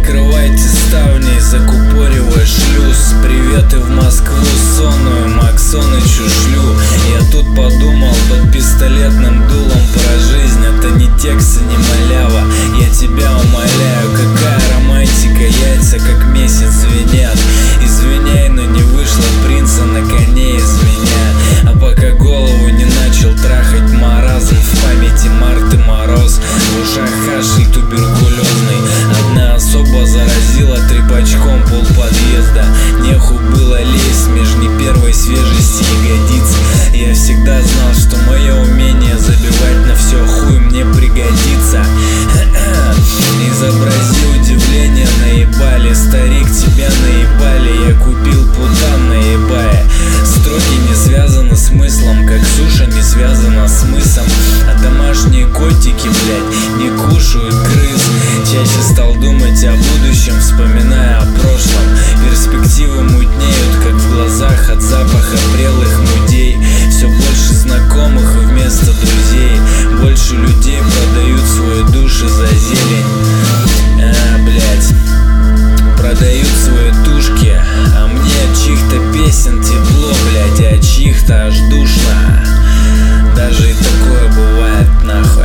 Закрывайте ставни, закупоривай шлюз. Приветы в Москву сонную Максонычу шлю. Я тут подумал под пистолетным дулом про жизнь. Это не текст и не малява, я тебя умоляю. Какая романтика, яйца как месяц звенят. Извиняй, но не вышло принца на коне из меня. А пока голову не начал трахать маразм, в памяти март и мороз, в ушах кашель туберкулезный. Одна особа заразила трепачком пол подъезда. Неху было лезть меж не первой свежести ягодиц. Я всегда знал, что мое умение забивать на все хуй мне пригодится. Изобрази удивление, наебали. Старик, тебя наебали, я купил путан, наебая. Строки не связаны с смыслом, как суша не связана с мысом. А домашние котики, блядь, не кушают крыс. Чаще стал думать о будущем, вспоминая о прошлом. Перспективы мутнеют, как в глазах от запаха прелых мудей. Все больше знакомых вместо друзей. Больше людей продают свои души за зелень. Блядь, продают свои тушки. А мне от чьих-то песен тепло, блядь, и от чьих-то аж душно. Даже и такое бывает, нахуй.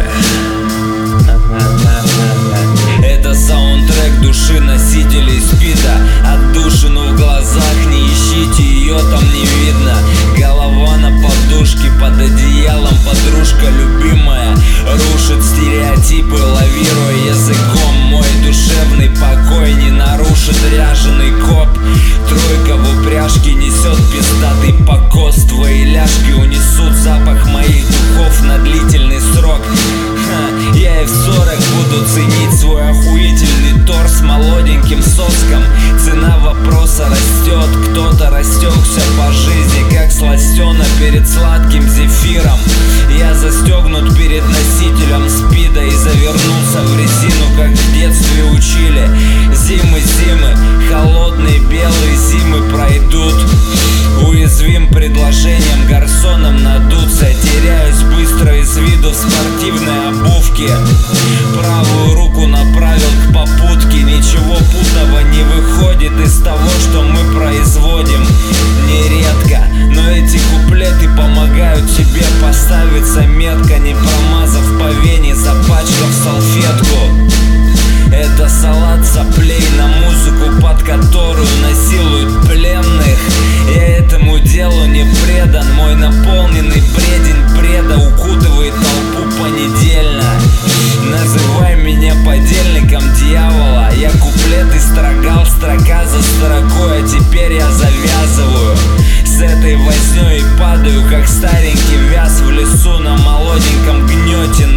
Это саундтрек души носителей спида. Отдушину в глазах, не ищите, ее там не видно. Голова на подушке, под одеялом подружка любимая. Рушит стереотипы, лавируя языком. Мой душевный покой не нарушит ряженый коп. Тройка в упряжке несет пиздатый покос. Твои ляжки унесут запах моих духов на длительный срок. Я и в 40 буду ценить свой охуительный торс с молоденьким соском. Цена вопроса растет, кто-то растекся по жизни, как сластена перед сладким зефиром. Я застегнут перед носителем спида и завернулся в резину, как в детстве учили. Зимы, холодные белые зимы пройдут. Уязвим предложением гарсоном надуться. Теряюсь быстро из виду в спортивной обувке. Правую руку направил к попутке. Ничего путного не выходит из того, что мы производим. Нередко, но эти куплеты помогают тебе поставиться метко, не промазав по вене, запачкав салфетку. Это салат соплей на музыку, под которую насилуют пленных. Я этому делу не предан. Мой наполненный бредень бреда укутывает толпу понедельно. Называй меня подельником дьявола. Я куплеты строгал строка за строкой, а теперь я завязываю с этой вознёй и падаю, как старенький вяз в лесу на молоденьком гнёте.